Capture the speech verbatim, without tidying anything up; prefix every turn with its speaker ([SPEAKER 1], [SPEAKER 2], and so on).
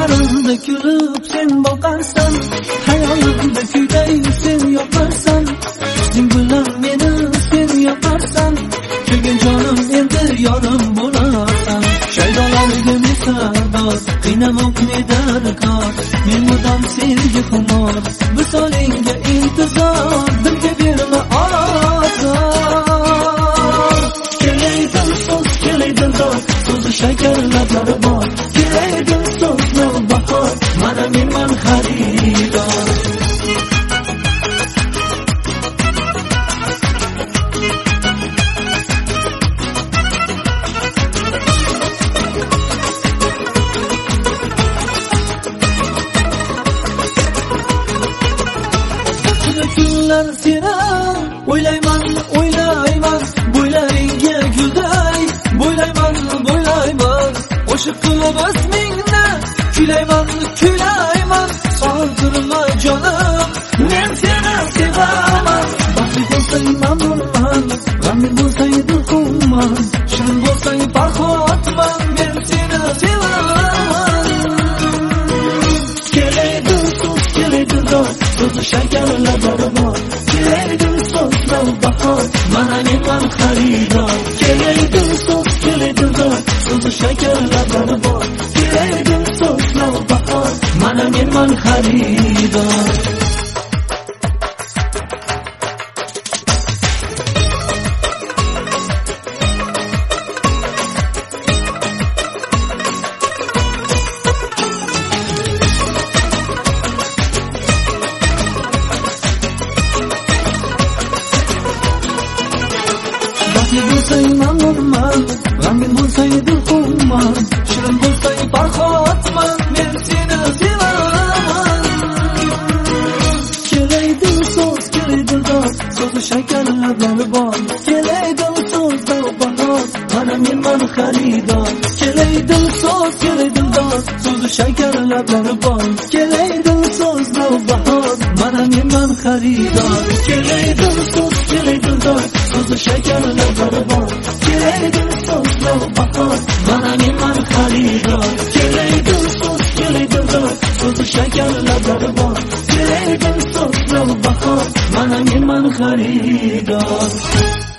[SPEAKER 1] Ko'zlarimda kulib sen boqarsan, hayolimda kuyday sen yoqarsan, sen bilan meni sen yoqarsan, kuygan jonim endi yorim bo'larsan. Shaydolarga misador, qiynamoqni darkor, men mudom senga xumor, visolingga intizor, dilga berma ozor. Kelaydir so'z, kelaydir dod, so'zi shakar lablari bor, kelaydir so'zni bahor, mana menman xaridor. Kunlar seni o'ylayman, o'ylayman, bo'ylaringga gulday, bo'ylayman, bo'ylayman, qo'shiq qilib ismingni kuylayman, kuylayman, soldirma jonim, men seni sevaman. Baxtli bo'lsang mamnunman, g'amli bo'lsang dilxunman, shirin bo'lsang farhodman, men seni sevaman. Kelaydi so'z, kelaydi dod, so'zi shakar lablari bor, kelaydi so'zlar bahor, mana menman xaridor. Kelaydi so'z, kelaydi dod, so'zi shakar lablari bor, kelaydi so'zlar bahor, mana menman xaridor. Baxtli bo'lsang mamnunman, g'amgin bo'lsang dilxunman, shirin bo'lsang farhodman, men seni sevaman. Kelaydi so'z, kelaydi dod, so'zi shakar lablari bor, kelaydi so'zlar bahor, mana menman xaridor. Kelaydi so'z, kelaydi dod, so'zi shakar lablari bor, kelaydi so'zlar bahor, mana menman xaridor. Kelaydi so'z, kelaydi dod, so'zi shakar lablari bor, kelaydi so'zlar bahor, mana menman xaridor. Kelaydi so'z, kelaydi dod, so'zi shakar lablari bor, kelaydi so'zlar bahor, mana menman xaridor.